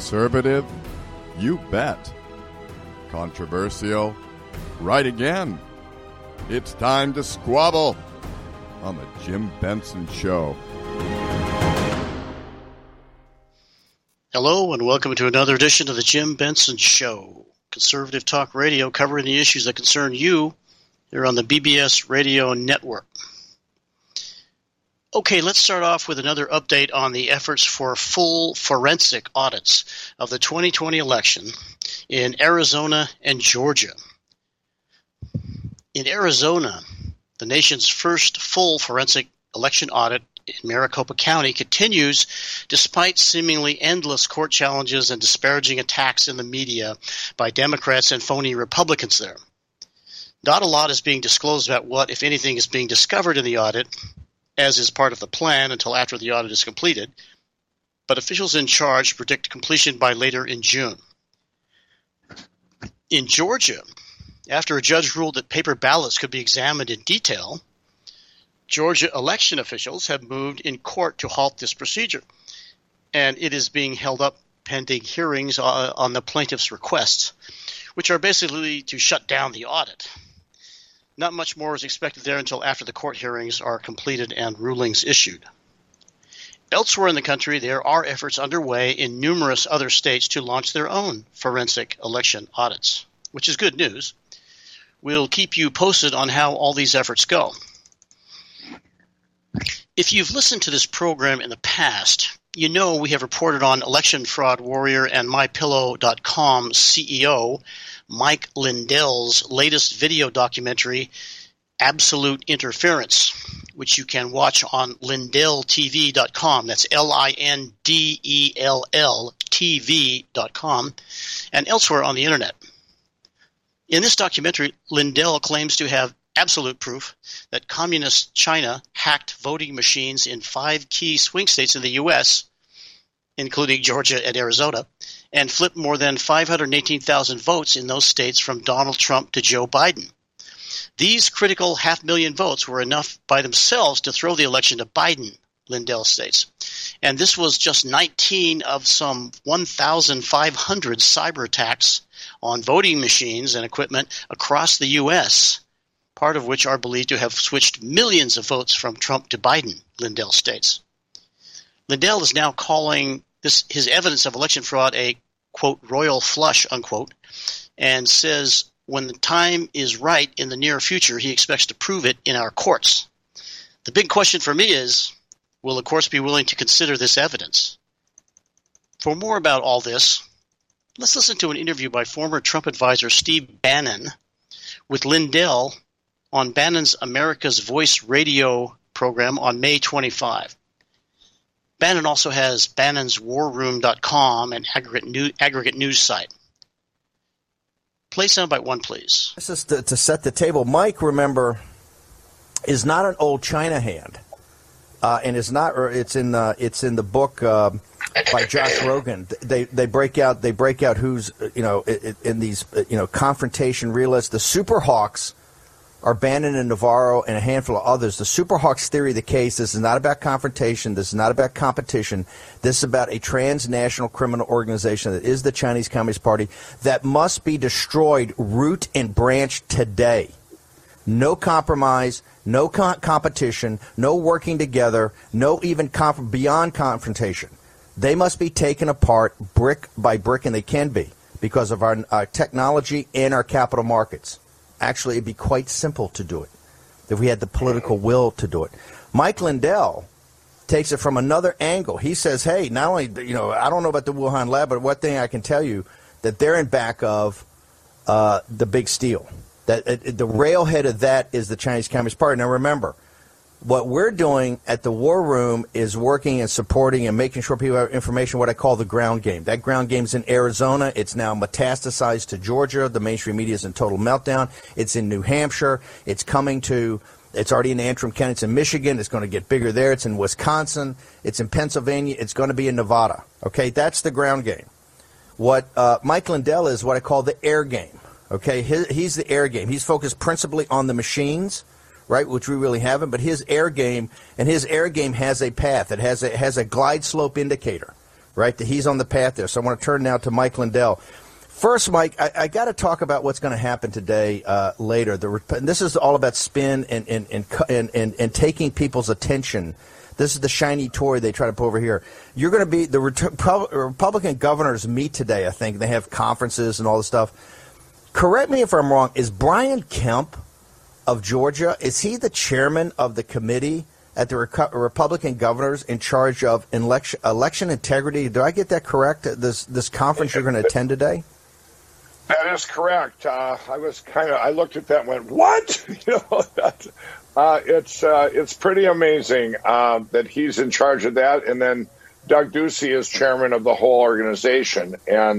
Conservative? You bet. Controversial? Right again. It's time to squabble on the Jim Benson Show. Hello and welcome to another edition of the Jim Benson Show, conservative talk radio covering the issues that concern you here on the BBS Radio Network. Okay, let's start off with another update on the efforts for full forensic audits of the 2020 election in Arizona and Georgia. In Arizona, the nation's first full forensic election audit in Maricopa County continues despite seemingly endless court challenges and disparaging attacks in the media by Democrats and phony Republicans there. Not a lot is being disclosed about what, if anything, is being discovered in the audit, as is part of the plan until after the audit is completed, but officials in charge predict completion by later in June. In Georgia, after a judge ruled that paper ballots could be examined in detail, Georgia election officials have moved in court to halt this procedure, and it is being held up pending hearings on the plaintiff's requests, which are basically to shut down the audit. Not much more is expected there until after the court hearings are completed and rulings issued. Elsewhere in the country, there are efforts underway in numerous other states to launch their own forensic election audits, which is good news. We'll keep you posted on how all these efforts go. If you've listened to this program in the past, you know we have reported on election fraud warrior and MyPillow.com CEO Mike Lindell's latest video documentary, Absolute Interference, which you can watch on LindellTV.com. That's LINDELL TV.com and elsewhere on the internet. In this documentary, Lindell claims to have absolute proof that communist China hacked voting machines in 5 key swing states in the U.S., including Georgia and Arizona, and flipped more than 518,000 votes in those states from Donald Trump to Joe Biden. These critical 500,000 votes were enough by themselves to throw the election to Biden, Lindell states. And this was just 19 of some 1,500 cyber attacks on voting machines and equipment across the U.S., part of which are believed to have switched millions of votes from Trump to Biden, Lindell states. Lindell is now calling his evidence of election fraud a, quote, royal flush, unquote, and says when the time is right in the near future, he expects to prove it in our courts. The big question for me is, will the courts be willing to consider this evidence? For more about all this, let's listen to an interview by former Trump advisor Steve Bannon with Lindell on Bannon's America's Voice radio program on May 25. Bannon also has BannonsWarRoom.com, an aggregate news site. Play soundbite 1, please. This is to set the table. Mike, remember, is not an old China hand, and is not. Or it's in the book by Josh Rogan. They break out who's in these confrontation realists. The Super Hawks are Bannon and Navarro and a handful of others. The Super Hawks theory of the case, this is not about confrontation. This is not about competition. This is about a transnational criminal organization that is the Chinese Communist Party that must be destroyed root and branch today. No compromise, no competition, no working together, no even beyond confrontation. They must be taken apart brick by brick, and they can be because of our technology and our capital markets. Actually, it'd be quite simple to do it if we had the political will to do it. Mike Lindell takes it from another angle. He says, hey, not only, I don't know about the Wuhan lab, but one thing I can tell you, that they're in back of the big steal. That the railhead of that is the Chinese Communist Party. Now, remember, what we're doing at the War Room is working and supporting and making sure people have information, what I call the ground game. That ground game's in Arizona. It's now metastasized to Georgia. The mainstream media is in total meltdown. It's in New Hampshire. It's already in Antrim County. It's in Michigan. It's going to get bigger there. It's in Wisconsin. It's in Pennsylvania. It's going to be in Nevada. Okay, that's the ground game. What Mike Lindell is what I call the air game. Okay, he's the air game. He's focused principally on the machines, right, which we really haven't, but his air game has a path. It has a glide slope indicator right? That he's on the path there. So I want to turn now to Mike Lindell. First, Mike, I got to talk about what's going to happen today later. This is all about spin and taking people's attention. This is the shiny toy they try to put over here. You're going to be the Republican governors meet today, I think. They have conferences and all this stuff. Correct me if I'm wrong. Is Brian Kemp of Georgia, is he the chairman of the committee at the Republican governors in charge of election integrity? Do I get that correct? This conference you're going to attend today? That is correct. I looked at that and went, what? It's pretty amazing that he's in charge of that. And then Doug Ducey is chairman of the whole organization. And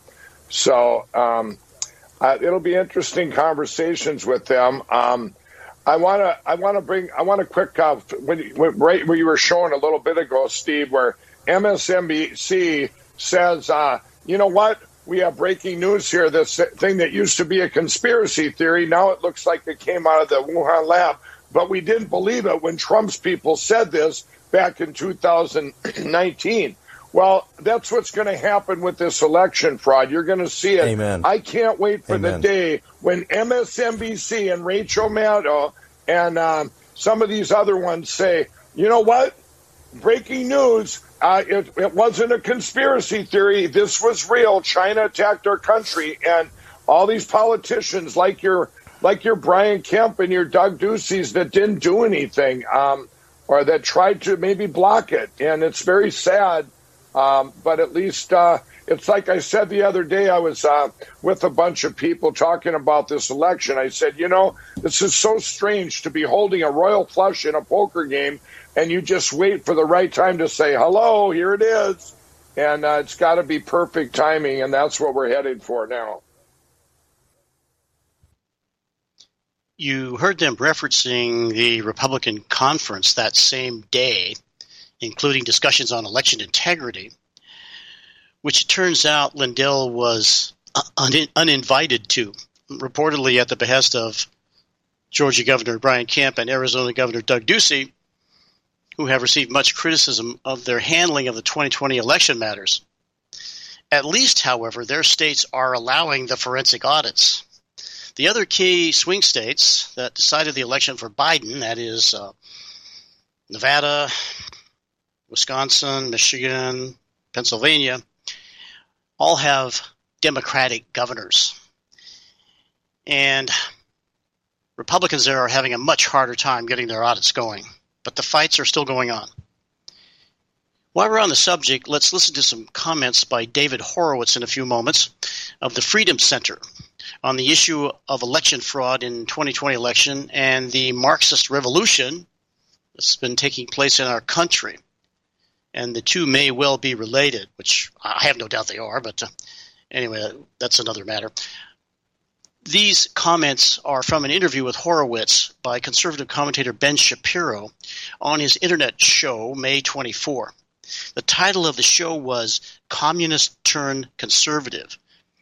it'll be interesting conversations with them. I want to quick, right where you were showing a little bit ago, Steve, where MSNBC says, you know what? We have breaking news here. This thing that used to be a conspiracy theory, now it looks like it came out of the Wuhan lab. But we didn't believe it when Trump's people said this back in 2019. Well, that's what's going to happen with this election fraud. You're going to see it. Amen. I can't wait for the day when MSNBC and Rachel Maddow and some of these other ones say, you know what? Breaking news. It wasn't a conspiracy theory. This was real. China attacked our country, and all these politicians like your Brian Kemp and your Doug Duceys that didn't do anything, or that tried to maybe block it. And it's very sad. But at least it's like I said the other day, I was with a bunch of people talking about this election. I said, this is so strange to be holding a royal flush in a poker game, and you just wait for the right time to say, hello, here it is. And it's got to be perfect timing, and that's what we're headed for now. You heard them referencing the Republican conference that same day, including discussions on election integrity, which it turns out Lindell was uninvited to, reportedly at the behest of Georgia Governor Brian Kemp and Arizona Governor Doug Ducey, who have received much criticism of their handling of the 2020 election matters. At least, however, their states are allowing the forensic audits. The other key swing states that decided the election for Biden, that is Nevada, Wisconsin, Michigan, Pennsylvania, all have Democratic governors. And Republicans there are having a much harder time getting their audits going. But the fights are still going on. While we're on the subject, let's listen to some comments by David Horowitz in a few moments of the Freedom Center on the issue of election fraud in 2020 election and the Marxist revolution that's been taking place in our country. And the two may well be related, which I have no doubt they are, but anyway, that's another matter. These comments are from an interview with Horowitz by conservative commentator Ben Shapiro on his internet show, May 24. The title of the show was Communist Turned Conservative.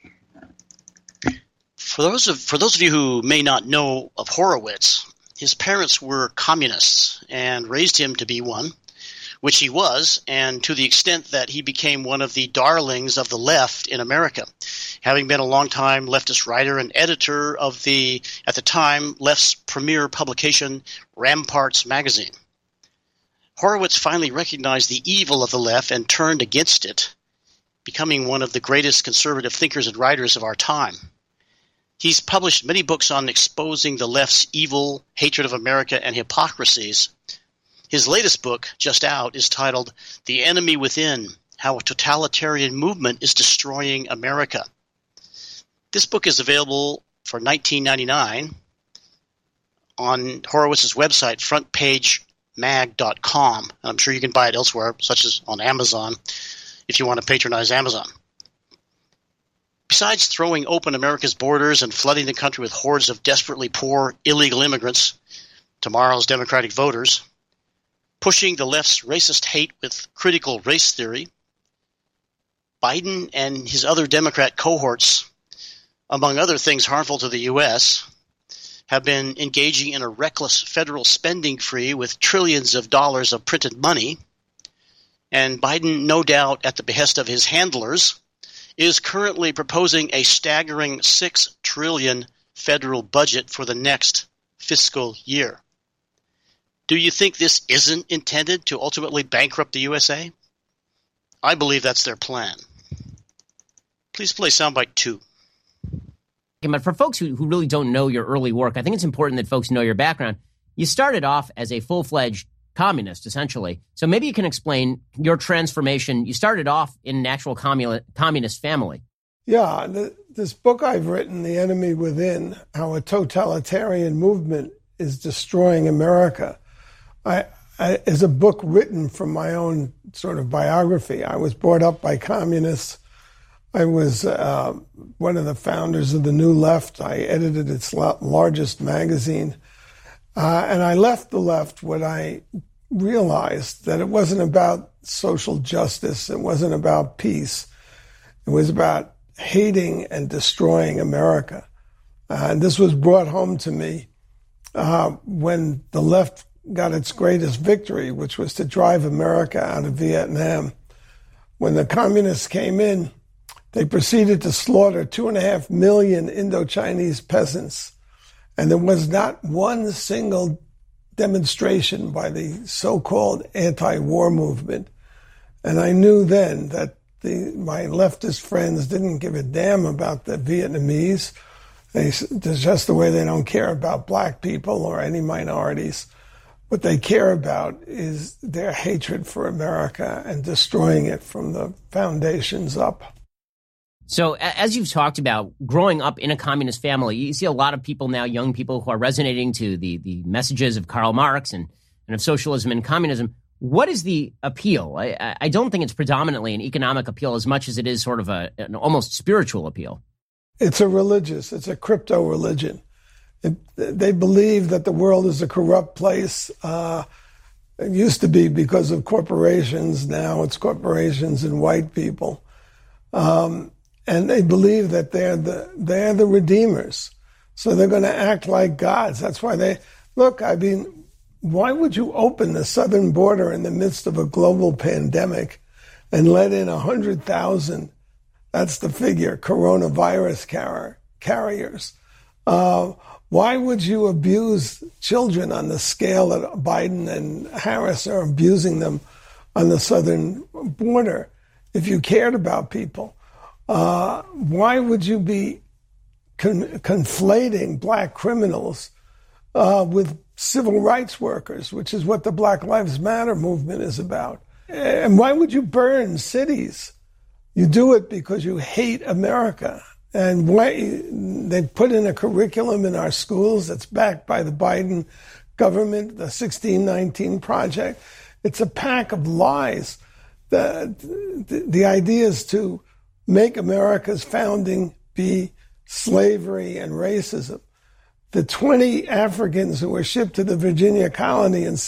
For those of you who may not know of Horowitz, his parents were communists and raised him to be one, which he was, and to the extent that he became one of the darlings of the left in America, having been a longtime leftist writer and editor of the, at the time, left's premier publication, Ramparts magazine. Horowitz finally recognized the evil of the left and turned against it, becoming one of the greatest conservative thinkers and writers of our time. He's published many books on exposing the left's evil, hatred of America, and hypocrisies. His latest book, just out, is titled The Enemy Within, How a Totalitarian Movement is Destroying America. This book is available for $19.99 on Horowitz's website, frontpagemag.com. And I'm sure you can buy it elsewhere, such as on Amazon, if you want to patronize Amazon. Besides throwing open America's borders and flooding the country with hordes of desperately poor illegal immigrants, tomorrow's Democratic voters, pushing the left's racist hate with critical race theory, Biden and his other Democrat cohorts, among other things harmful to the U.S., have been engaging in a reckless federal spending spree with trillions of dollars of printed money. And Biden, no doubt at the behest of his handlers, is currently proposing a staggering $6 trillion federal budget for the next fiscal year. Do you think this isn't intended to ultimately bankrupt the USA? I believe that's their plan. Please play soundbite 2. But for folks who really don't know your early work, I think it's important that folks know your background. You started off as a full-fledged communist, essentially. So maybe you can explain your transformation. You started off in an actual communist family. Yeah, this book I've written, The Enemy Within, How a Totalitarian Movement is Destroying America, is a book written from my own sort of biography. I was brought up by communists. I was one of the founders of the New Left. I edited its largest magazine. And I left the left when I realized that it wasn't about social justice. It wasn't about peace. It was about hating and destroying America. And this was brought home to me when the left got its greatest victory, which was to drive America out of Vietnam. When the communists came in, they proceeded to slaughter 2.5 million Indochinese peasants. And there was not one single demonstration by the so-called anti-war movement. And I knew then that my leftist friends didn't give a damn about the Vietnamese. It's just the way they don't care about black people or any minorities. What they care about is their hatred for America and destroying it from the foundations up. So as you've talked about growing up in a communist family, you see a lot of people now, young people, who are resonating to the messages of Karl Marx and of socialism and communism. What is the appeal? I don't think it's predominantly an economic appeal as much as it is sort of an almost spiritual appeal. It's a crypto religion. They believe that the world is a corrupt place. It used to be because of corporations. Now it's corporations and white people. And they believe that they're the redeemers. So they're going to act like gods. That's why why would you open the southern border in the midst of a global pandemic and let in 100,000, that's the figure, coronavirus carriers? Why would you abuse children on the scale that Biden and Harris are abusing them on the southern border if you cared about people? Why would you be conflating black criminals with civil rights workers, which is what the Black Lives Matter movement is about? And why would you burn cities? You do it because you hate America. And they put in a curriculum in our schools that's backed by the Biden government, the 1619 Project. It's a pack of lies. The idea is to make America's founding be slavery and racism. The 20 Africans who were shipped to the Virginia colony in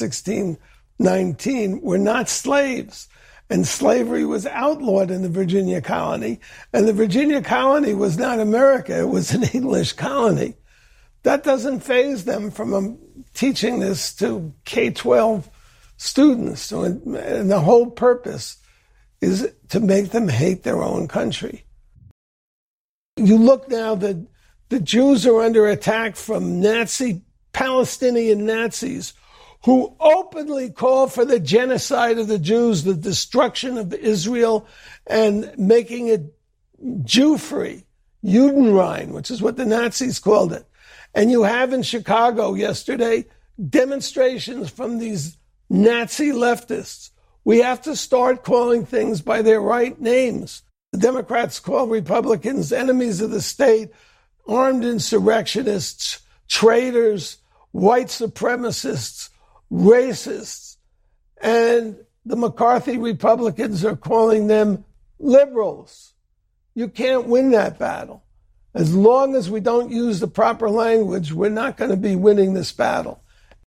1619 were not slaves. And slavery was outlawed in the Virginia colony. And the Virginia colony was not America. It was an English colony. That doesn't faze them from teaching this to K-12 students. And the whole purpose is to make them hate their own country. You look now, the Jews are under attack from Palestinian Nazis who openly call for the genocide of the Jews, the destruction of Israel, and making it Jew-free, Judenrein, which is what the Nazis called it. And you have in Chicago yesterday demonstrations from these Nazi leftists. We have to start calling things by their right names. The Democrats call Republicans enemies of the state, armed insurrectionists, traitors, white supremacists, racists, and the McCarthy Republicans are calling them liberals. You can't win that battle. As long as we don't use the proper language, we're not going to be winning this battle.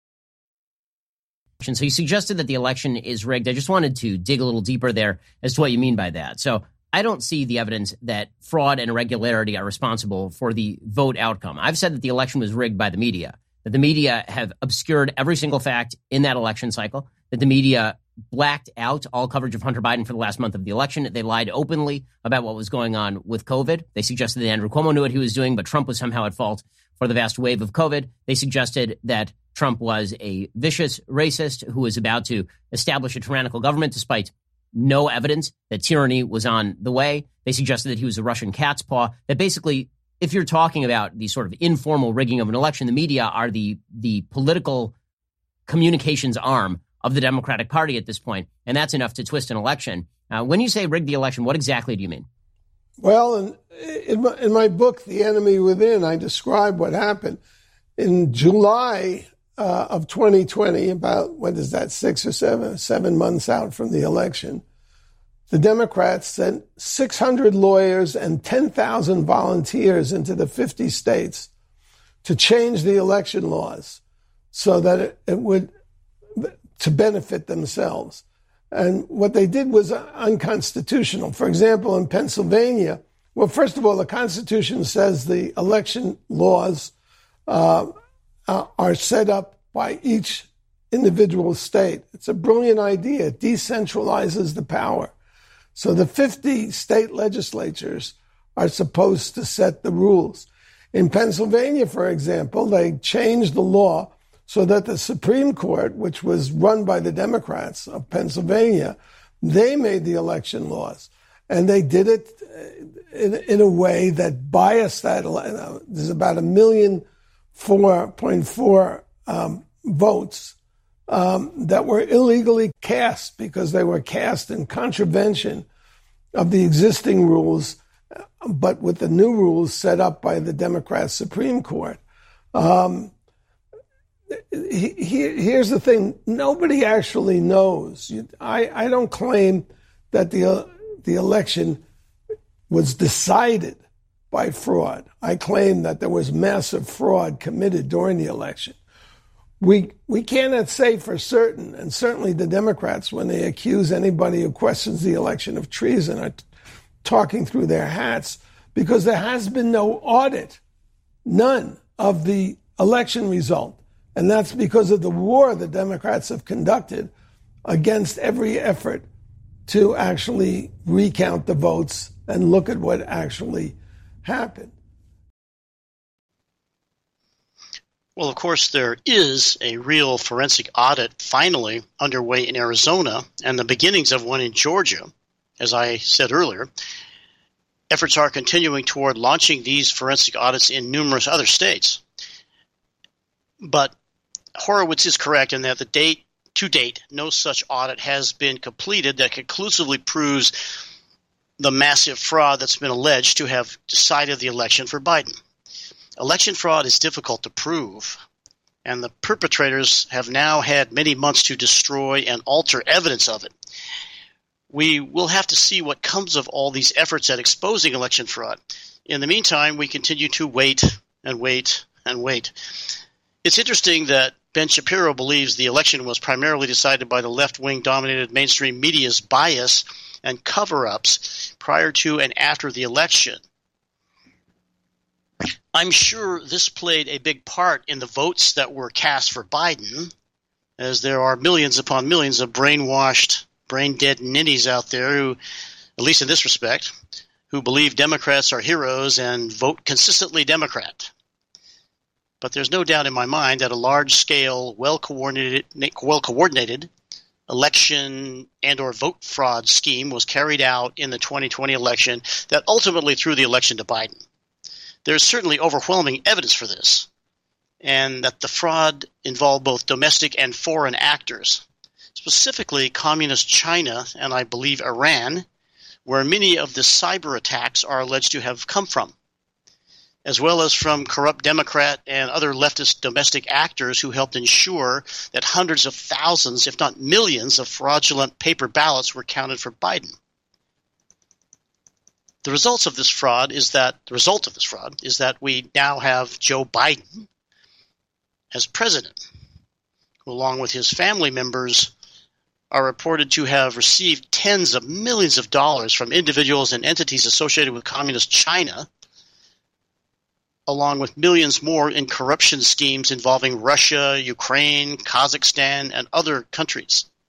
So you suggested that the election is rigged. I just wanted to dig a little deeper there as to what you mean by that. So I don't see the evidence that fraud and irregularity are responsible for the vote outcome. I've said that the election was rigged by the media, that the media have obscured every single fact in that election cycle, that the media blacked out all coverage of Hunter Biden for the last month of the election. They lied openly about what was going on with COVID. They suggested that Andrew Cuomo knew what he was doing, but Trump was somehow at fault for the vast wave of COVID. They suggested that Trump was a vicious racist who was about to establish a tyrannical government despite no evidence that tyranny was on the way. They suggested that he was a Russian cat's paw, that basically, if you're talking about the sort of informal rigging of an election, the media are the political communications arm of the Democratic Party at this point, and that's enough to twist an election. When you say rig the election, what exactly do you mean? Well, in my book, The Enemy Within, I describe what happened. In July of 2020, about, what is that, 6 or 7 months out from the election, the Democrats sent 600 lawyers and 10,000 volunteers into the 50 states to change the election laws so that it would, to benefit themselves. And what they did was unconstitutional. For example, in Pennsylvania, well, first of all, the Constitution says the election laws are set up by each individual state. It's a brilliant idea. It decentralizes the power. So the 50 state legislatures are supposed to set the rules. In Pennsylvania, for example, they changed the law so that the Supreme Court, which was run by the Democrats of Pennsylvania, they made the election laws. And they did it in a way that biased that. There's about 1,004,400 votes that were illegally cast because they were cast in contravention of the existing rules, but with the new rules set up by the Democrat Supreme Court. Here's the thing. Nobody actually knows. I don't claim that the election was decided by fraud. I claim that there was massive fraud committed during the election. We cannot say for certain, and certainly the Democrats, when they accuse anybody who questions the election of treason, are talking through their hats, because there has been no audit, none, of the election result. And that's because of the war the Democrats have conducted against every effort to actually recount the votes and look at what actually happened. Well, of course, there is a real forensic audit finally underway in Arizona and the beginnings of one in Georgia. As I said earlier, efforts are continuing toward launching these forensic audits in numerous other states. But Horowitz is correct in that to date, no such audit has been completed that conclusively proves the massive fraud that's been alleged to have decided the election for Biden. Election fraud is difficult to prove, and the perpetrators have now had many months to destroy and alter evidence of it. We will have to see what comes of all these efforts at exposing election fraud. In the meantime, we continue to wait and wait and wait. It's interesting that Ben Shapiro believes the election was primarily decided by the left-wing dominated mainstream media's bias and cover-ups prior to and after the election. I'm sure this played a big part in the votes that were cast for Biden, as there are millions upon millions of brainwashed, brain-dead ninnies out there who, at least in this respect, who believe Democrats are heroes and vote consistently Democrat. But there's no doubt in my mind that a large-scale, well-coordinated election and or vote fraud scheme was carried out in the 2020 election that ultimately threw the election to Biden. There's certainly overwhelming evidence for this, and that the fraud involved both domestic and foreign actors, specifically Communist China and I believe Iran, where many of the cyber attacks are alleged to have come from, as well as from corrupt Democrat and other leftist domestic actors who helped ensure that hundreds of thousands, if not millions, of fraudulent paper ballots were counted for Biden. The result of this fraud is that we now have Joe Biden as president, who, along with his family members, are reported to have received tens of millions of dollars from individuals and entities associated with Communist China, along with millions more in corruption schemes involving Russia, Ukraine, Kazakhstan, and other countries.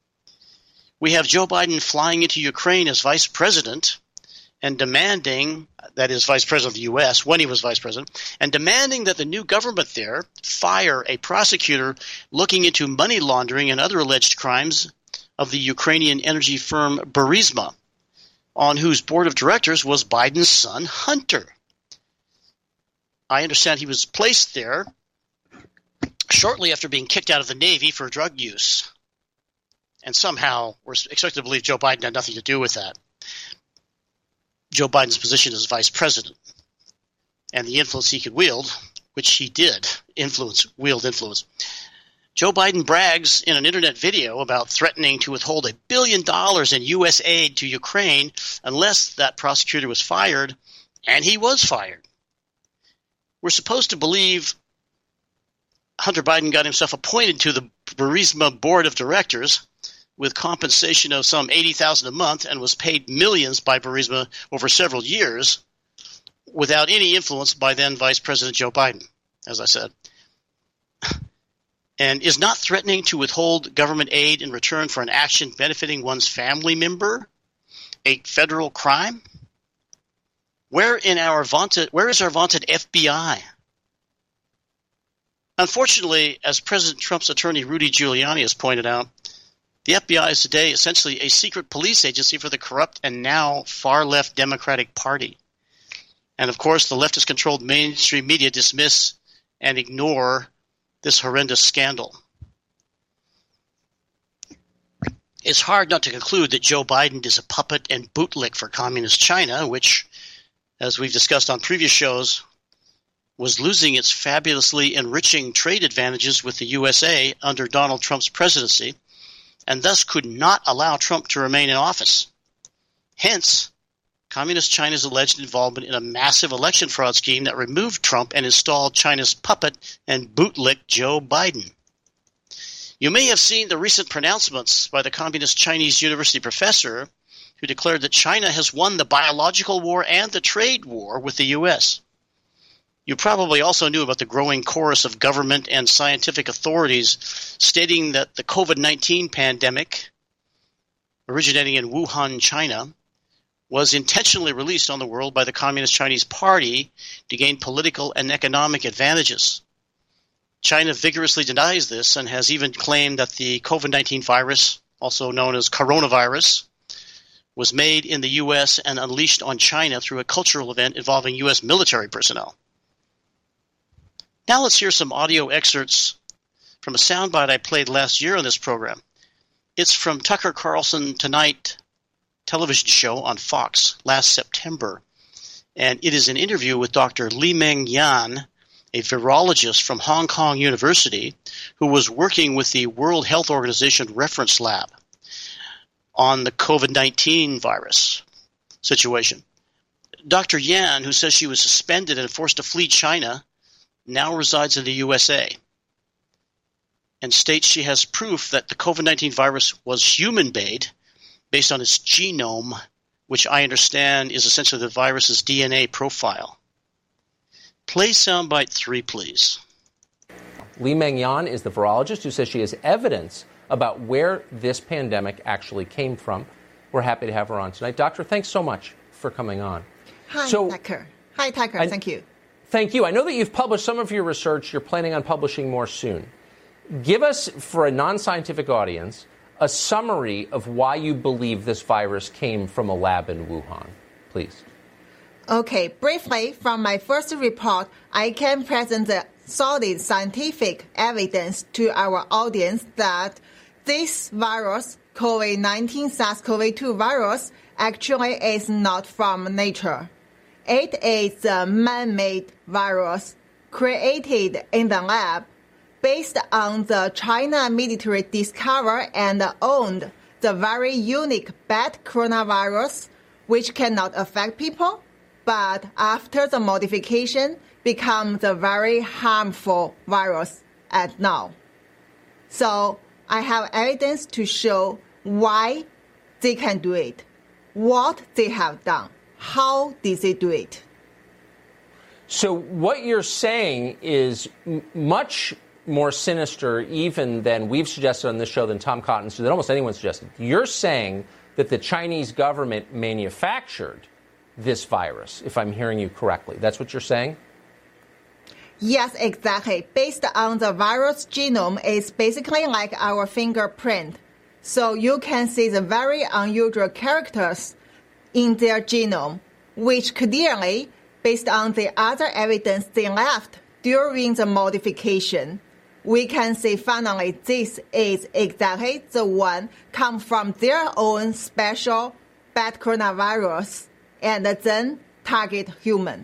We have Joe Biden flying into Ukraine as vice president and demanding, that is, vice president of the U.S. when he was vice president, and demanding that the new government there fire a prosecutor looking into money laundering and other alleged crimes of the Ukrainian energy firm Burisma, on whose board of directors was Biden's son, Hunter. I understand he was placed there shortly after being kicked out of the Navy for drug use. And somehow we're expected to believe Joe Biden had nothing to do with that. Joe Biden's position as vice president and the influence he could wield, which he did, wield influence. Joe Biden brags in an internet video about threatening to withhold $1 billion in U.S. aid to Ukraine unless that prosecutor was fired, and he was fired. We're supposed to believe Hunter Biden got himself appointed to the Burisma board of directors with compensation of some $80,000 a month and was paid millions by Burisma over several years without any influence by then Vice President Joe Biden, as I said, and is not threatening to withhold government aid in return for an action benefiting one's family member a federal crime? Where is our vaunted FBI? Unfortunately, as President Trump's attorney Rudy Giuliani has pointed out, the FBI is today essentially a secret police agency for the corrupt and now far-left Democratic Party. And of course, the leftist-controlled mainstream media dismiss and ignore this horrendous scandal. It's hard not to conclude that Joe Biden is a puppet and bootlick for Communist China, which, as we've discussed on previous shows, was losing its fabulously enriching trade advantages with the USA under Donald Trump's presidency, and thus could not allow Trump to remain in office. Hence, Communist China's alleged involvement in a massive election fraud scheme that removed Trump and installed China's puppet and bootlick Joe Biden. You may have seen the recent pronouncements by the Communist Chinese University professor who declared that China has won the biological war and the trade war with the U.S. You probably also knew about the growing chorus of government and scientific authorities stating that the COVID-19 pandemic, originating in Wuhan, China, was intentionally released on the world by the Communist Chinese Party to gain political and economic advantages. China vigorously denies this and has even claimed that the COVID-19 virus, also known as coronavirus, was made in the U.S. and unleashed on China through a cultural event involving U.S. military personnel. Now let's hear some audio excerpts from a soundbite I played last year on this program. It's from Tucker Carlson Tonight television show on Fox last September, and it is an interview with Dr. Li-Meng Yan, a virologist from Hong Kong University who was working with the World Health Organization reference lab on the COVID-19 virus situation. Dr. Yan, who says she was suspended and forced to flee China, now resides in the USA and states she has proof that the COVID-19 virus was human-made based on its genome, which I understand is essentially the virus's DNA profile. Play soundbite 3, please. Li-Meng Yan is the virologist who says she has evidence about where this pandemic actually came from. We're happy to have her on tonight. Doctor, thanks so much for coming on. Hi, Tucker. Thank you. Thank you. I know that you've published some of your research. You're planning on publishing more soon. Give us, for a non-scientific audience, a summary of why you believe this virus came from a lab in Wuhan, please. Okay, briefly, from my first report, I can present the solid scientific evidence to our audience that this virus, COVID-19 SARS-CoV-2 virus, actually is not from nature. It is a man-made virus created in the lab based on the China military discovered and owned the very unique bat coronavirus, which cannot affect people, but after the modification becomes a very harmful virus at now. So I have evidence to show why they can do it, what they have done. How did they do it? So what you're saying is much more sinister even than we've suggested on this show, than Tom Cotton, than almost anyone suggested. You're saying that the Chinese government manufactured this virus, if I'm hearing you correctly. That's what you're saying? Yes, exactly. Based on the virus genome, it's basically like our fingerprint. So you can see the very unusual characters in their genome, which clearly, based on the other evidence they left during the modification, we can say finally this is exactly the one come from their own special bad coronavirus and then target human.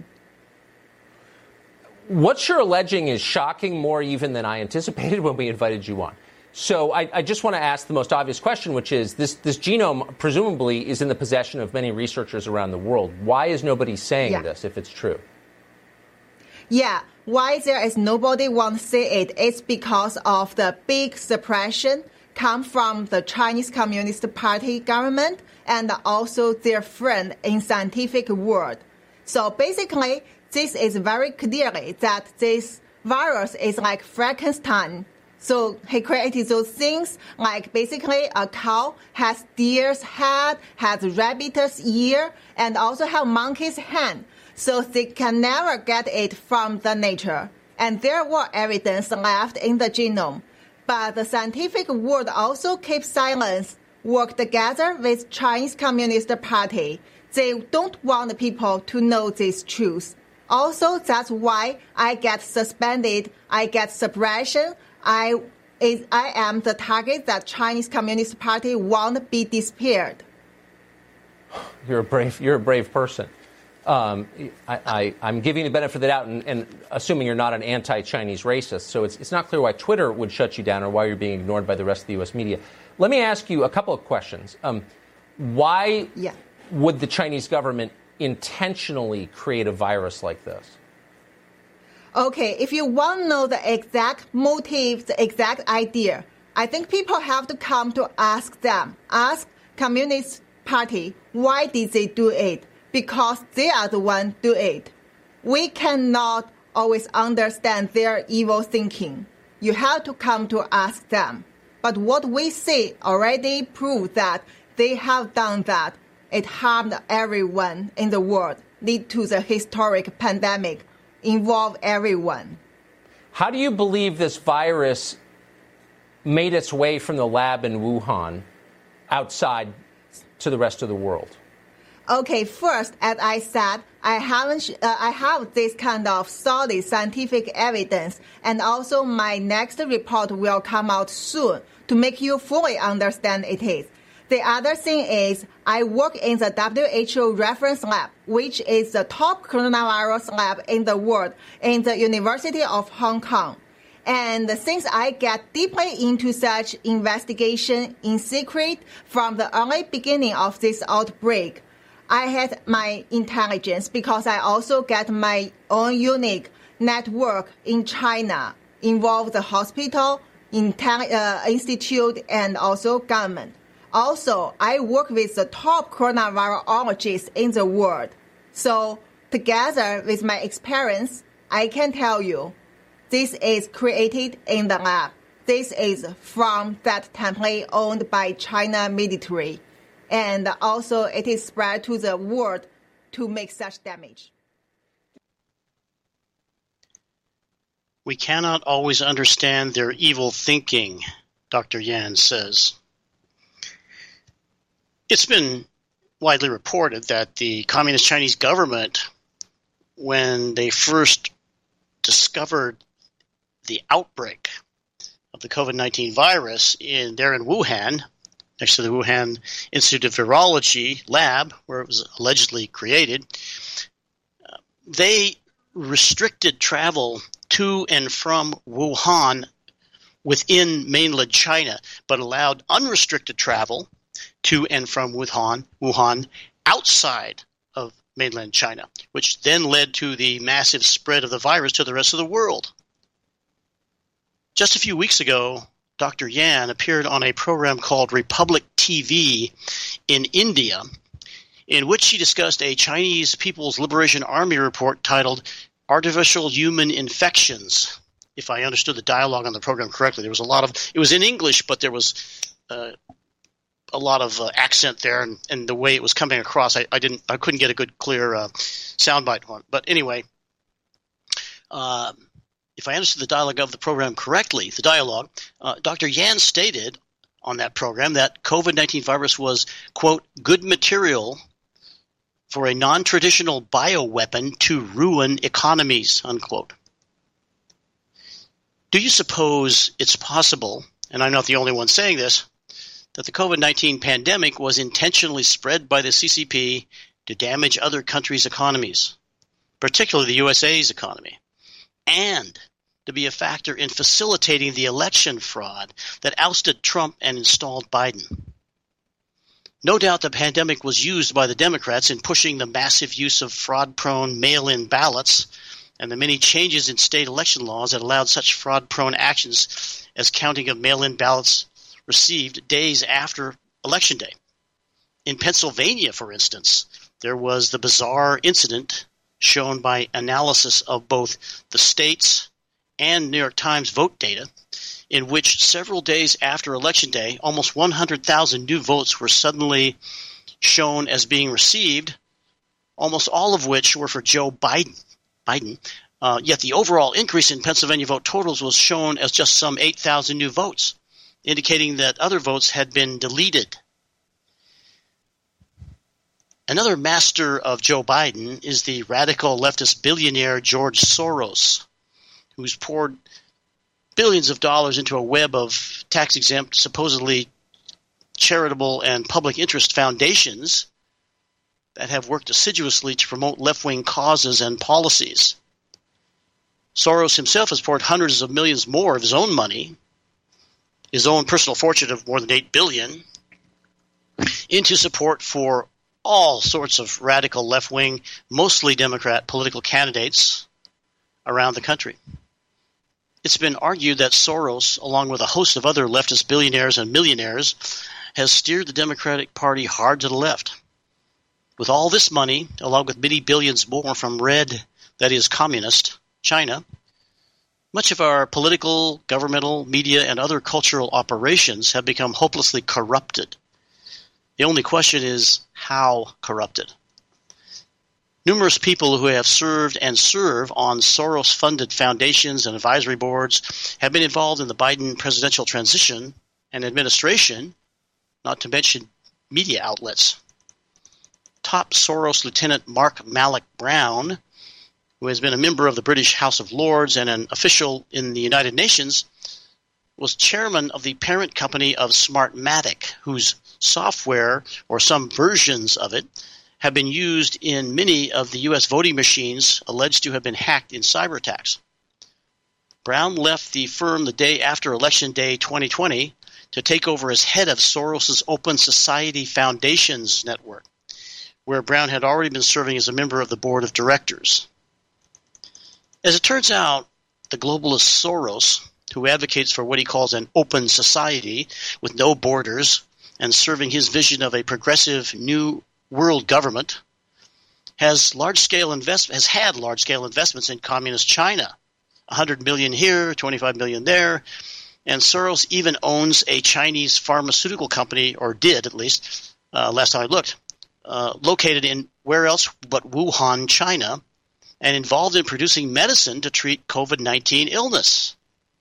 What you're alleging is shocking more even than I anticipated when we invited you on. So I just want to ask the most obvious question, which is this genome presumably is in the possession of many researchers around the world. Why is nobody saying this if it's true? Yeah, why there is nobody want to say it? It's because of the big suppression come from the Chinese Communist Party government and also their friend in scientific world. So basically, this is very clearly that this virus is like Frankenstein. So he created those things like basically a cow has deer's head, has rabbit's ear, and also have monkey's hand. So they can never get it from the nature. And there were evidence left in the genome. But the scientific world also keeps silence, work together with Chinese Communist Party. They don't want people to know this truth. Also, that's why I get suspended, I get suppression. I am the target that Chinese Communist Party won't be disappeared. You're a brave person. I'm giving you the benefit of the doubt and assuming you're not an anti-Chinese racist. So it's not clear why Twitter would shut you down or why you're being ignored by the rest of the U.S. media. Let me ask you a couple of questions. Why would the Chinese government intentionally create a virus like this? Okay, if you want to know the exact motive, the exact idea, I think people have to come to ask them. Ask Communist Party, why did they do it? Because they are the one do it. We cannot always understand their evil thinking. You have to come to ask them. But what we see already proves that they have done that. It harmed everyone in the world, lead to the historic pandemic, involve everyone. How do you believe this virus made its way from the lab in Wuhan outside to the rest of the world? Okay, first, as I said, I have this kind of solid scientific evidence, and also my next report will come out soon to make you fully understand it is. The other thing is I work in the WHO reference lab, which is the top coronavirus lab in the world in the University of Hong Kong. And since I get deeply into such investigation in secret from the early beginning of this outbreak, I had my intelligence because I also get my own unique network in China, involve the hospital, institute, and also government. Also, I work with the top coronavirologists in the world. So together with my experience, I can tell you, this is created in the lab. This is from that template owned by China military. And also it is spread to the world to make such damage. We cannot always understand their evil thinking, Dr. Yan says. It's been widely reported that the Communist Chinese government, when they first discovered the outbreak of the COVID-19 virus there in Wuhan, next to the Wuhan Institute of Virology lab, where it was allegedly created, they restricted travel to and from Wuhan within mainland China, but allowed unrestricted travel to and from Wuhan outside of mainland China, which then led to the massive spread of the virus to the rest of the world. Just a few weeks ago, Dr. Yan appeared on a program called Republic TV in India, in which she discussed a Chinese People's Liberation Army report titled Artificial Human Infections, if I understood the dialogue on the program correctly. There was a lot of – it was in English, but there was a lot of accent there, and the way it was coming across, I couldn't get a good, clear soundbite on it. But anyway, if I understood the dialogue of the program correctly, Dr. Yan stated on that program that COVID-19 virus was, quote, good material for a non-traditional bioweapon to ruin economies, unquote. Do you suppose it's possible, and I'm not the only one saying this, that the COVID-19 pandemic was intentionally spread by the CCP to damage other countries' economies, particularly the USA's economy, and to be a factor in facilitating the election fraud that ousted Trump and installed Biden? No doubt the pandemic was used by the Democrats in pushing the massive use of fraud-prone mail-in ballots and the many changes in state election laws that allowed such fraud-prone actions as counting of mail-in ballots received days after Election Day. In Pennsylvania, for instance, there was the bizarre incident shown by analysis of both the state's and New York Times vote data, in which several days after Election Day, almost 100,000 new votes were suddenly shown as being received, almost all of which were for Joe Biden. Yet the overall increase in Pennsylvania vote totals was shown as just some 8,000 new votes, indicating that other votes had been deleted. Another master of Joe Biden is the radical leftist billionaire George Soros, who's poured billions of dollars into a web of tax-exempt, supposedly charitable and public interest foundations that have worked assiduously to promote left-wing causes and policies. Soros himself has poured hundreds of millions more of his own money, his own personal fortune of more than $8 billion, into support for all sorts of radical left-wing, mostly Democrat political candidates around the country. It's been argued that Soros, along with a host of other leftist billionaires and millionaires, has steered the Democratic Party hard to the left. With all this money, along with many billions more from red, that is communist, China, much of our political, governmental, media, and other cultural operations have become hopelessly corrupted. The only question is, how corrupted? Numerous people who have served and serve on Soros-funded foundations and advisory boards have been involved in the Biden presidential transition and administration, not to mention media outlets. Top Soros Lieutenant Mark Malloch Brown, who has been a member of the British House of Lords and an official in the United Nations, was chairman of the parent company of Smartmatic, whose software, or some versions of it, have been used in many of the U.S. voting machines alleged to have been hacked in cyber attacks. Brown left the firm the day after Election Day 2020 to take over as head of Soros's Open Society Foundations network, where Brown had already been serving as a member of the board of directors. As it turns out, the globalist Soros, who advocates for what he calls an open society with no borders and serving his vision of a progressive new world government, has had large-scale investments in communist China, $100 million here, $25 million there, and Soros even owns a Chinese pharmaceutical company, or did at least, last time I looked, located in where else but Wuhan, China, and involved in producing medicine to treat COVID-19 illness.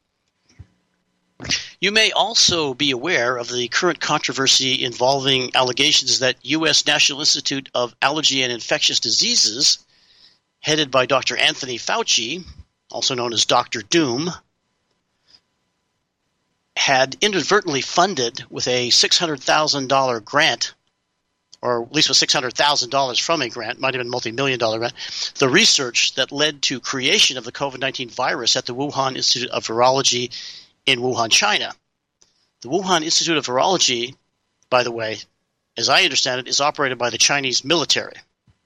You may also be aware of the current controversy involving allegations that U.S. National Institute of Allergy and Infectious Diseases, headed by Dr. Anthony Fauci, also known as Dr. Doom, had inadvertently funded with a $600,000 grant, or at least with $600,000 from a grant, might have been a multi-million-dollar grant, the research that led to creation of the COVID-19 virus at the Wuhan Institute of Virology in Wuhan, China. The Wuhan Institute of Virology, by the way, as I understand it, is operated by the Chinese military.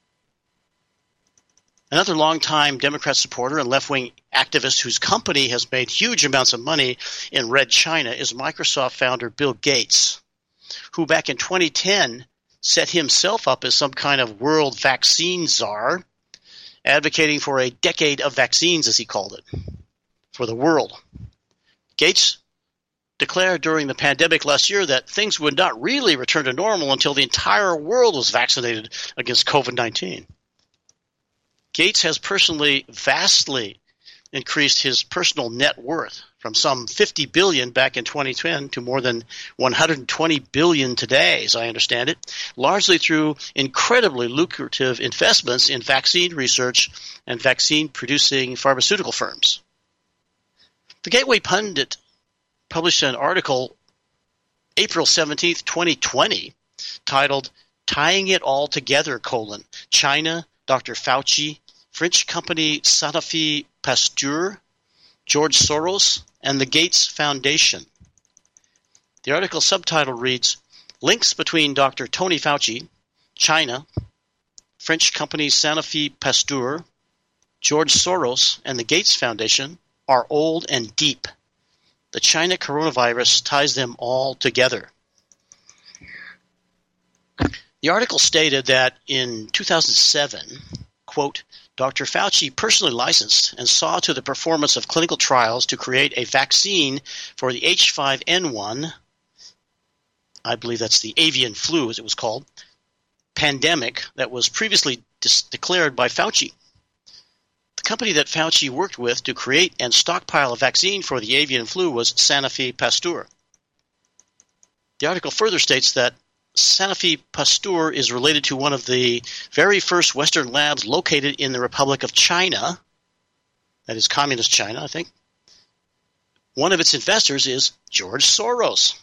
Another longtime Democrat supporter and left-wing activist whose company has made huge amounts of money in Red China is Microsoft founder Bill Gates, who back in 2010 set himself up as some kind of world vaccine czar, advocating for a decade of vaccines, as he called it. for the world. Gates declared during the pandemic last year that things would not really return to normal until the entire world was vaccinated against COVID-19. Gates has personally vastly increased his personal net worth from some $50 billion back in 2010 to more than $120 billion today, as I understand it, largely through incredibly lucrative investments in vaccine research and vaccine-producing pharmaceutical firms. The Gateway Pundit published an article April 17th, 2020, titled Tying It All Together, China, Dr. Fauci, French company Sanofi Pasteur, George Soros, and the Gates Foundation. The article subtitle reads, Links between Dr. Tony Fauci, China, French company Sanofi Pasteur, George Soros, and the Gates Foundation are old and deep. The China coronavirus ties them all together. The article stated that in 2007, quote, Dr. Fauci personally licensed and saw to the performance of clinical trials to create a vaccine for the H5N1, I believe that's the avian flu as it was called, pandemic that was previously declared by Fauci. The company that Fauci worked with to create and stockpile a vaccine for the avian flu was Sanofi Pasteur. The article further states that Sanofi Pasteur is related to one of the very first Western labs located in the Republic of China, that is Communist China, I think. One of its investors is George Soros.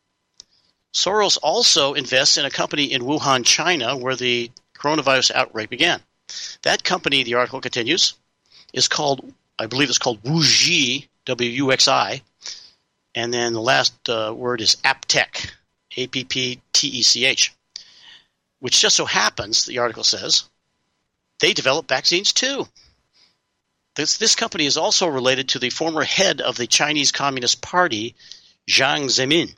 Soros also invests in a company in Wuhan, China, where the coronavirus outbreak began. That company, the article continues, is called, I believe it's called Wuxi, W-U-X-I, and then the last word is AppTech, A-P-P-T-E-C-H, which just so happens, the article says, they develop vaccines too. This company is also related to the former head of the Chinese Communist Party, Jiang Zemin.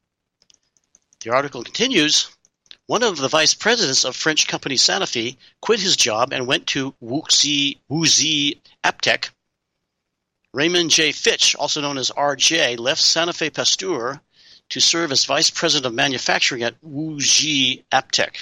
The article continues, one of the vice presidents of French company Sanofi quit his job and went to Wuxi AppTech. Raymond J. Fitch, also known as RJ, left Sanofi Pasteur to serve as vice president of manufacturing at Wuxi AppTech.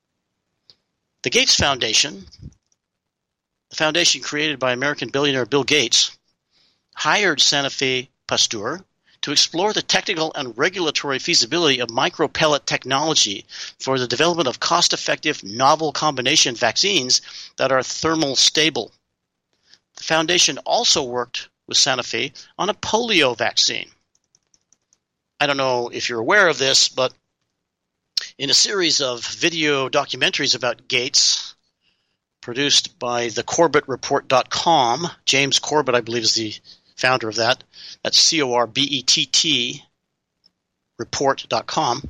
The Gates Foundation, the foundation created by American billionaire Bill Gates, hired Sanofi Pasteur to explore the technical and regulatory feasibility of micropellet technology for the development of cost-effective novel combination vaccines that are thermal stable. The foundation also worked with Sanofi on a polio vaccine. I don't know if you're aware of this, but in a series of video documentaries about Gates produced by thecorbettreport.com, James Corbett, I believe, is the founder of that. That's C-O-R-B-E-T-T report.com,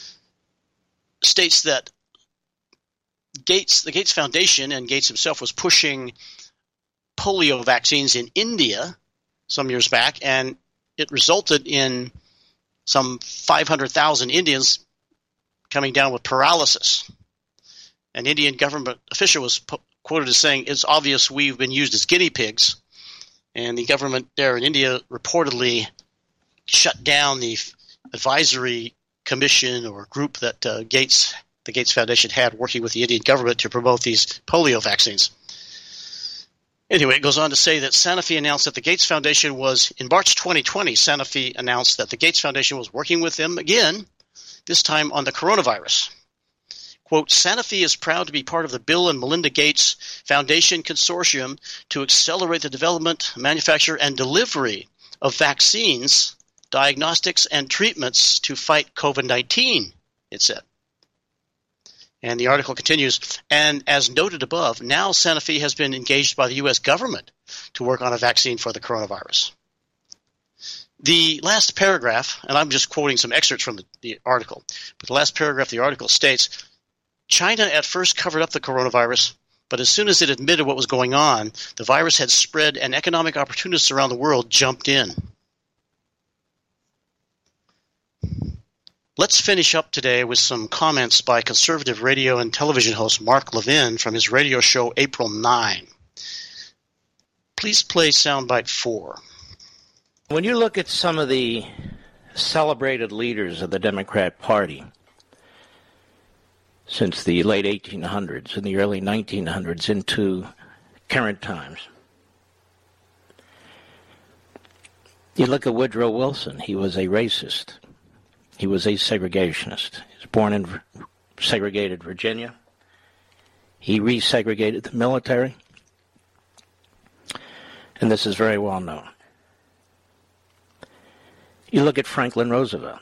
states that the Gates Foundation and Gates himself was pushing polio vaccines in India some years back, and it resulted in some 500,000 Indians coming down with paralysis. An Indian government official was quoted as saying, it's obvious we've been used as guinea pigs. And the government there in India reportedly shut down the advisory commission or group that the Gates Foundation had working with the Indian government to promote these polio vaccines. Anyway, it goes on to say that Sanofi announced that the Gates Foundation was, in March 2020, Sanofi announced that the Gates Foundation was working with them again, this time on the coronavirus. Quote, Sanofi is proud to be part of the Bill and Melinda Gates Foundation Consortium to accelerate the development, manufacture, and delivery of vaccines, diagnostics, and treatments to fight COVID-19, it said. And the article continues, and as noted above, now Sanofi has been engaged by the U.S. government to work on a vaccine for the coronavirus. The last paragraph, and I'm just quoting some excerpts from the article, but the last paragraph of the article states, China at first covered up the coronavirus, but as soon as it admitted what was going on, the virus had spread and economic opportunists around the world jumped in. Let's finish up today with some comments by conservative radio and television host Mark Levin from his radio show April 9. Please play soundbite 4. When you look at some of the celebrated leaders of the Democrat Party since the late 1800s and the early 1900s into current times, you look at Woodrow Wilson. He was a racist. He was a segregationist. He was born in segregated Virginia. He resegregated the military. And this is very well known. You look at Franklin Roosevelt.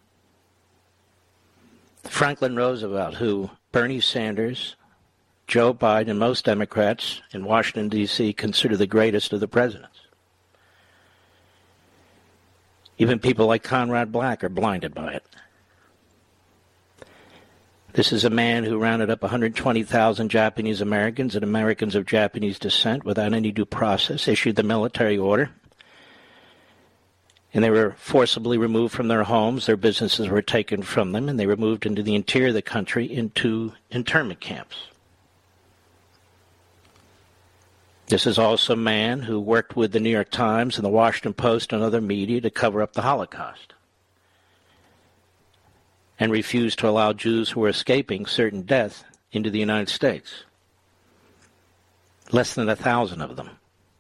Franklin Roosevelt, who Bernie Sanders, Joe Biden, and most Democrats in Washington, D.C. consider the greatest of the presidents. Even people like Conrad Black are blinded by it. This is a man who rounded up 120,000 Japanese Americans and Americans of Japanese descent without any due process, issued the military order, and they were forcibly removed from their homes. Their businesses were taken from them, and they were moved into the interior of the country into internment camps. This is also a man who worked with the New York Times and the Washington Post and other media to cover up the Holocaust and refused to allow Jews who were escaping certain death into the United States. Less than 1,000 of them.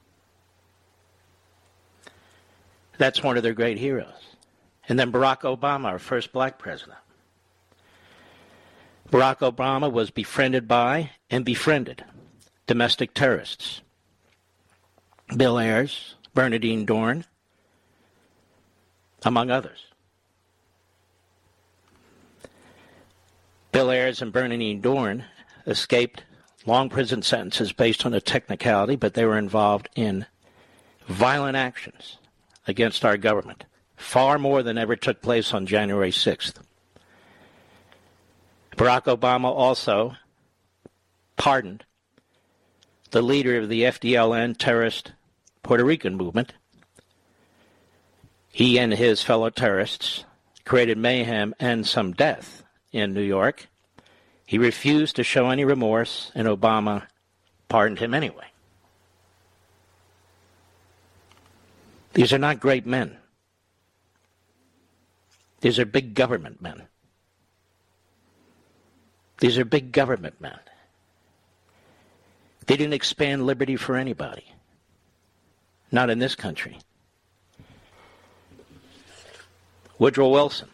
That's one of their great heroes. And then Barack Obama, our first black president. Barack Obama was befriended by and befriended domestic terrorists. Bill Ayers, Bernardine Dohrn, among others. Bill Ayers and Bernardine Dohrn escaped long prison sentences based on a technicality, but they were involved in violent actions against our government, far more than ever took place on January 6th. Barack Obama also pardoned the leader of the FDLN terrorist Puerto Rican movement. He and his fellow terrorists created mayhem and some death in New York. He refused to show any remorse, and Obama pardoned him anyway. These are not great men. These are big government men. These are big government men. They didn't expand liberty for anybody. Not in this country. Woodrow Wilson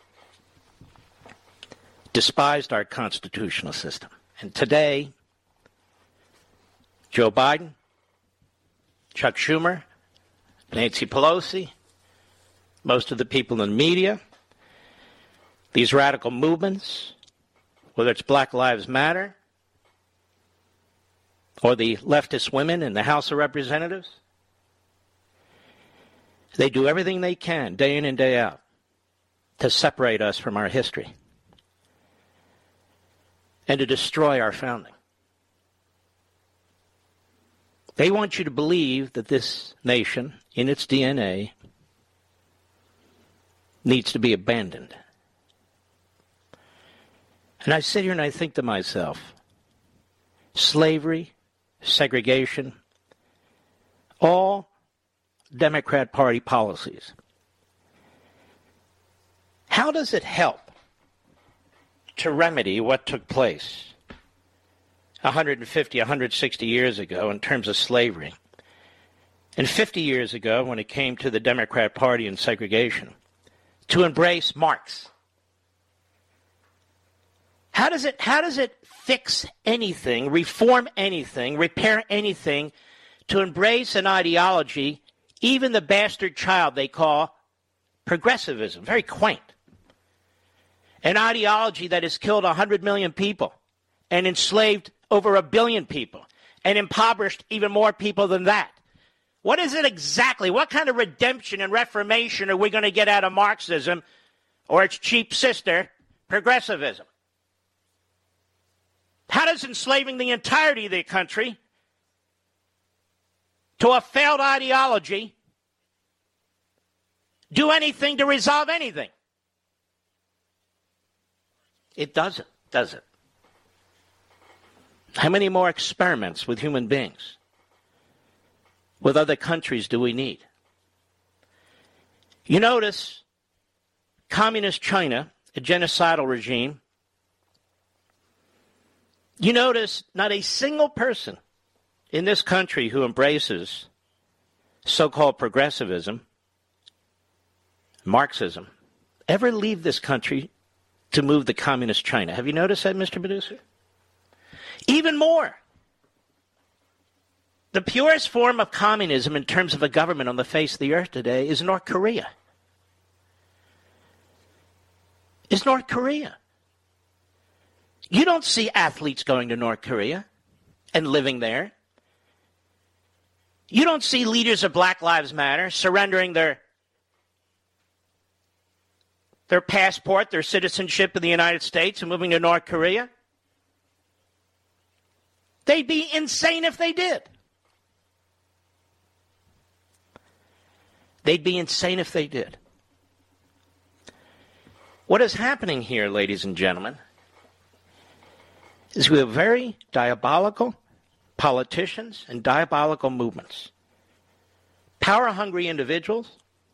despised our constitutional system. And today, Joe Biden, Chuck Schumer, Nancy Pelosi, most of the people in the media, these radical movements, whether it's Black Lives Matter or the leftist women in the House of Representatives, they do everything they can, day in and day out, to separate us from our history and to destroy our founding. They want you to believe that this nation, in its DNA, needs to be abandoned. And I sit here and I think to myself, slavery, segregation, all Democrat Party policies. How does it help to remedy what took place 150, 160 years ago in terms of slavery, and 50 years ago when it came to the Democrat Party and segregation, to embrace Marx? How does it fix anything, reform anything, repair anything, to embrace an ideology, even the bastard child they call progressivism? Very quaint. An ideology that has killed 100 million people and enslaved over 1 billion people and impoverished even more people than that. What is it exactly? What kind of redemption and reformation are we going to get out of Marxism or its cheap sister, progressivism? How does enslaving the entirety of the country to a failed ideology do anything to resolve anything? It doesn't, does it? How many more experiments with human beings, with other countries, do we need? You notice Communist China, a genocidal regime. You notice not a single person in this country who embraces so-called progressivism, Marxism, ever leave this country to move to Communist China. Have you noticed that, Mr. Producer? Even more. The purest form of communism in terms of a government on the face of the earth today is North Korea. Is North Korea. You don't see athletes going to North Korea and living there. You don't see leaders of Black Lives Matter surrendering their passport, their citizenship in the United States and moving to North Korea. They'd be insane if they did. They'd be insane if they did. What is happening here, ladies and gentlemen, is we have very diabolical politicians and diabolical movements. Power-hungry individuals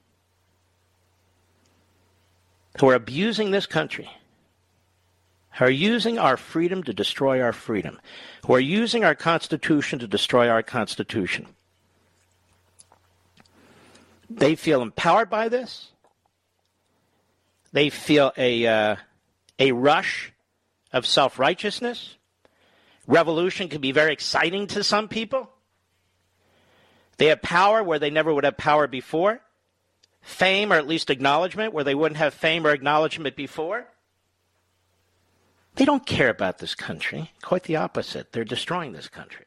who are abusing this country, who are using our freedom to destroy our freedom, who are using our Constitution to destroy our Constitution. They feel empowered by this. They feel a rush of self-righteousness. Revolution can be very exciting to some people. They have power where they never would have power before. Fame, or at least acknowledgement, where they wouldn't have fame or acknowledgement before. They don't care about this country. Quite the opposite. They're destroying this country.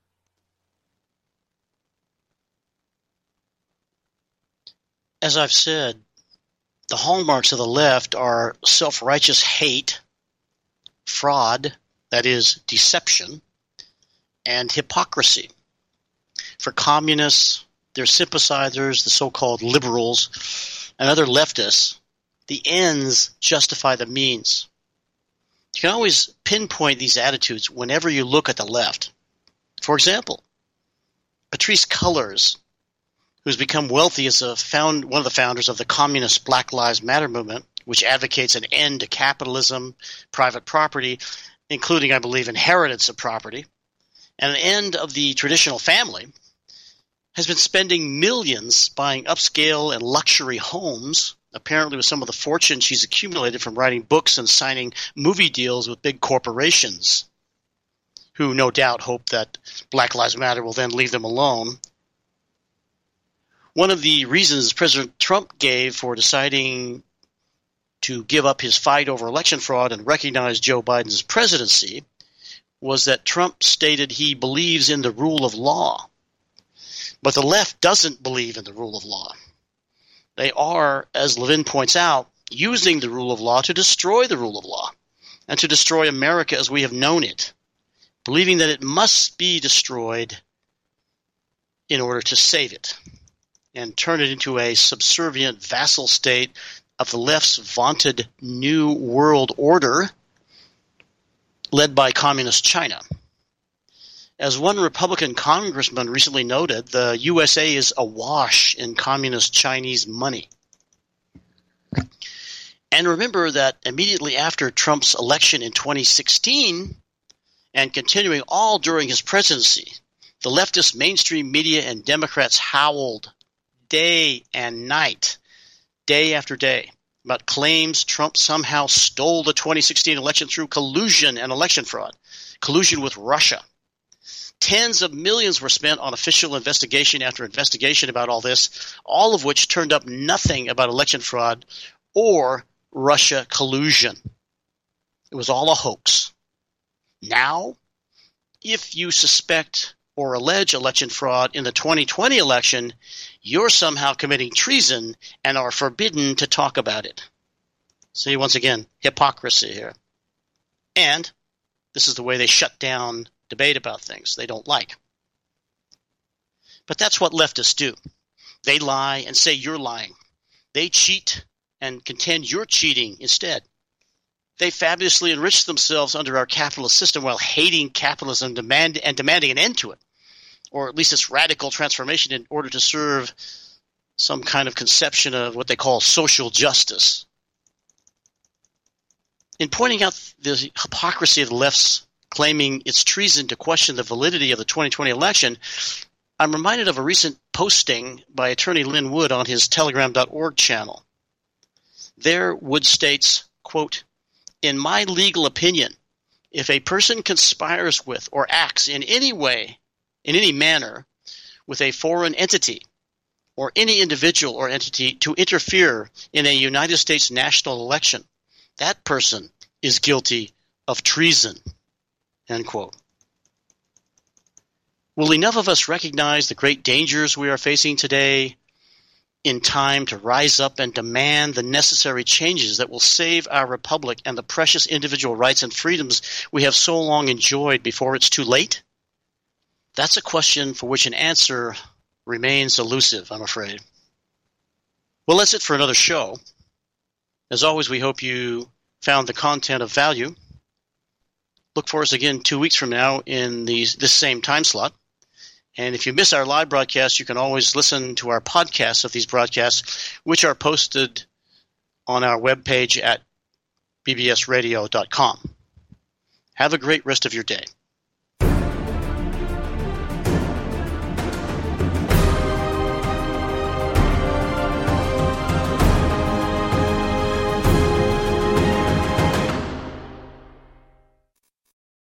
As I've said, the hallmarks of the left are self-righteous hate, fraud, that is, deception, and hypocrisy. For communists, their sympathizers, the so-called liberals, and other leftists, the ends justify the means. You can always pinpoint these attitudes whenever you look at the left. For example, Patrisse Cullors, who's become wealthy as one of the founders of the communist Black Lives Matter movement, which advocates an end to capitalism, private property, including, I believe, inheritance of property, and an end of the traditional family, has been spending millions buying upscale and luxury homes, apparently with some of the fortune she's accumulated from writing books and signing movie deals with big corporations, who no doubt hope that Black Lives Matter will then leave them alone. One of the reasons President Trump gave for deciding to give up his fight over election fraud and recognize Joe Biden's presidency was that Trump stated he believes in the rule of law. But the left doesn't believe in the rule of law. They are, as Levin points out, using the rule of law to destroy the rule of law and to destroy America as we have known it, believing that it must be destroyed in order to save it and turn it into a subservient vassal state of the left's vaunted New World Order led by Communist China. As one Republican congressman recently noted, the USA is awash in Communist Chinese money. And remember that immediately after Trump's election in 2016, and continuing all during his presidency, the leftist mainstream media and Democrats howled day and night, day after day, about claims Trump somehow stole the 2016 election through collusion and election fraud, collusion with Russia. Tens of millions were spent on official investigation after investigation about all this, all of which turned up nothing about election fraud or Russia collusion. It was all a hoax. Now, if you suspect or allege election fraud in the 2020 election, you're somehow committing treason and are forbidden to talk about it. See, once again, hypocrisy here. And this is the way they shut down debate about things they don't like. But that's what leftists do. They lie and say you're lying. They cheat and contend you're cheating instead. They fabulously enrich themselves under our capitalist system while hating capitalism and demanding an end to it, or at least its radical transformation in order to serve some kind of conception of what they call social justice. In pointing out the hypocrisy of the left's claiming it's treason to question the validity of the 2020 election, I'm reminded of a recent posting by attorney Lynn Wood on his telegram.org channel. There, Wood states, quote, "In my legal opinion, if a person conspires with or acts in any way, in any manner, with a foreign entity or any individual or entity to interfere in a United States national election, that person is guilty of treason." End quote. Will enough of us recognize the great dangers we are facing today in time to rise up and demand the necessary changes that will save our republic and the precious individual rights and freedoms we have so long enjoyed before it's too late? That's a question for which an answer remains elusive, I'm afraid. Well, that's it for another show. As always, we hope you found the content of value. Look for us again 2 weeks from now in this same time slot. And if you miss our live broadcast, you can always listen to our podcasts of these broadcasts, which are posted on our webpage at bbsradio.com. Have a great rest of your day.